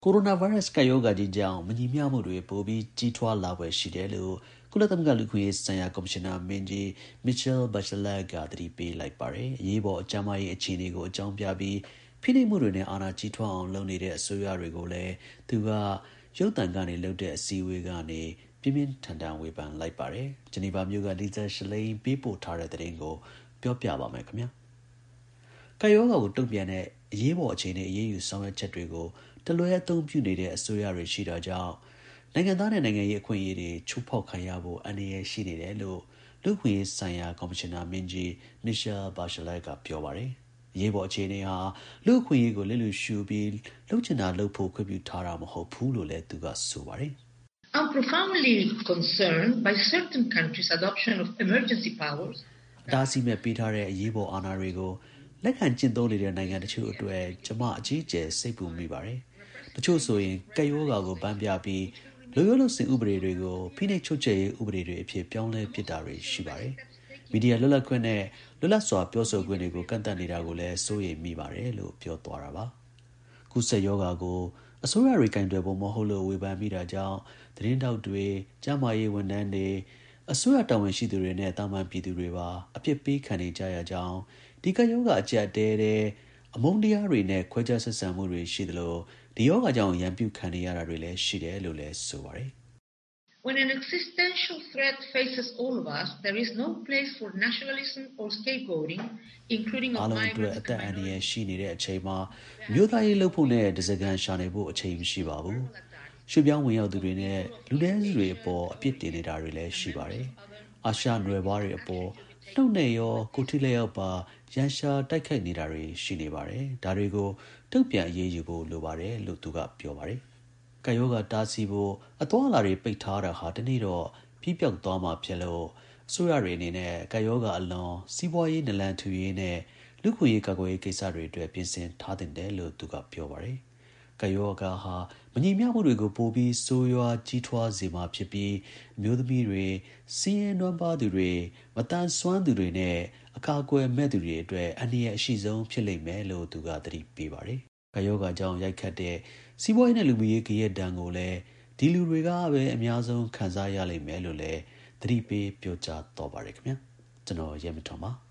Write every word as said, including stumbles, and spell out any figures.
Coronavirus ကပ်ရောဂါကြီးကြောင့်မညီမျှမှုတွေပိုပြီးကြီးထွားလာဖွယ်ရှိတယ်လို့ကုလသမဂ္ဂလူ့အခွင့်အရေးဆိုင်ရာကော်မရှင်နာမင်းကြီး Michelle Bachelet ကသတိပေးလိုက်ပါတယ်။အရေးပေါ်ကျန်းမာရေးအခြေအနေကိုအကြောင်းပြပြီးဖိနှိပ်မှုတွေနဲ့အာဏာကြီးထွားအောင်လုပ်နေတဲ့အစိုးရတွေကိုလည်းသူကရုပ်သံကနေလုပ်တဲ့အစည်းအဝေးကနေပြင်းပြင်းထန်ထန်ဝေဖန်လိုက်ပါတယ်။ဂျနီဗာမြို့က Lisa Schlein ပေးပို့ထားတဲ့သတင်းကိုပြောပြပါမယ်ခင်ဗျာ။ကပ်ရောဂါကိုတုံ့ပြန်တဲ့အရေးပေါ်အခြေအနေအရေးယူဆောင်ရွက်ချက်တွေကိုတလွဲအသုံးပြုနေတဲ့အစိုးရတွေရှိတာကြောင့်နိုင်ငံသားနဲ့နိုင်ငံရေးအခွင့်အရေးတွေချိုးဖောက်ခံရဖို့အန္တရာယ်ရှိနေတယ်လို့လူ့အခွင့်အရေးဆိုင်ရာကော်မရှင်နာမင်းကြီး Michelle Bachelet ကပြောပါတယ်။အရေးပေါ်အခြေအနေဟာလူ့အခွင့်အရေးကိုလစ်လျူရှုပြီးလှုပ်ချင်တာလှုပ်ဖို့ခွင့်ပြုထားတာမဟုတ်ဘူးလို့လည်းသူကဆိုပါတယ်။ I'm profoundly concerned by certain countries' adoption of emergency powers. ဒါစီမဲ့ပေးထားတဲ့အရေးပေါ်အာဏာတွေကိုလက်ခံကျင့်သုံးနေတဲ့နိုင်ငံတချို့အတွက်ကျွန်မအကြီးအကျယ်စိတ်ပူမိပါတယ်။တချို့ဆိုရင်ကပ်ရောဂါကိုဗန်းပြပြီးလူရိုးလုပ်စဉ်ဥပဒေတွေကိုဖိနှိပ်ချုပ်ချယ်ရေးဥပဒေတွေအဖြစ်ပြောင်းလဲပစ်တာတွေရှိပါတယ်။မီဒီယာလွတ်လပ်ခွင့်နဲ့လွတ်လပ်စွာပြောဆိုခွင့်တွေကိုကန့်သတ်နေတာကိုလည်းစိုးရိမ်မိပါတယ်လို့ပြောသွားတာပါ။ခုဆက်ရောဂါကိုအစိုးရတွေကင်တွယ်ဖို့မဟုတ်လို့ဝေဖန်မိတာကြောင့်သတင်းတောက်တွေကျန်းမာရေးဝန်ထမ်းတွေအစိုးရတာဝန်ရှိသူတွေနဲ့တာမန်ပြည်သူတွေပါအပြစ်ပေးခံနေကြရကြောင်းဒီကရောဂါအကျပ်တဲတဲ့အမုန်းတရားတွေနဲ့ခွဲခြားဆက်ဆံမှုတွေရှိသလိုဒီရောဂါကြောင့်ရန်ပြုခံနေရတာတွေလည်းရှိတယ်လို့လည်းဆိုပါတယ်။ When an existential threat faces all of us, there is no place for nationalism or scapegoating, including of migrants and minorities. ရှိနေတဲ့အချိန်မှာမြို့သားရေးလှုပ်ဖို့နဲ့ဒဇကန်ရှာနေဖို့အချိန်မရှိပါဘူး။ရွှေ့ပြောင်းဝင်ရောက်သူတွေနဲ့လူနည်းစုတွေအပေါ်အပြစ်တင်နေတာတွေလည်းရှိပါတယ်။အာရှနွယ်ဘွားတွေအပေါ်နှုတ်နဲ့ရောကိုထိလက်ရောက်ပါရန်ရှာတိုက်ခိုက်နေတာတွေရှိနေပါတယ်။ဒါတွေကိုတုံ့ပြန်အရေးယူဖို့လိုပါတယ်လို့သူကပြောပါတယ်။ကပ်ရောဂါတားဆီးဖို့အသွားအလာတွေပိတ်ထားတာဟာတနေ့တော့ပြီးပြောက်သွားမှာဖြစ်လို့အစိုးရတွေအနေနဲ့ကပ်ရောဂါအလွန်စီးပွားရေးနလန်ထူရေးနဲ့လူ့ခွင့်ရေးကာကွယ်ရေးကိစ္စတွေအတွက်ပြင်ဆင်ထားတင်တယ်လို့သူကပြောပါတယ်။ကပ်ရောဂါဟာမညီမျှမှုတွေကိုပိုပြီးဆိုးရွားကြီးထွားစေမှာဖြစ်ပြီးအမျိုးသမီးတွေစည်ရင်နွမ်းပါးသူတွေမတန်ဆွမ်းသူတွေနဲ့အကာအကွယ်မဲ့သူတွေအတွက်အန္တရာယ်အရှိဆုံးဖြစ်လိမ့်မယ်လို့သူကသတိပေးပါတယ်။ကပ်ရောဂါကြောင့်ရိုက်ခတ်တဲ့စီးပွားရေးနဲ့လူမှုရေးကြရဲ့ဒဏ်ကိုလည်းဒီလူတွေကပဲအများဆုံးခံစားရလိမ့်မယ်လို့လည်းသတိပေးပြောကြားတော့ပါတယ်ခင်ဗျာ။ကျွန်တော်ရဲမထွန်ပါ။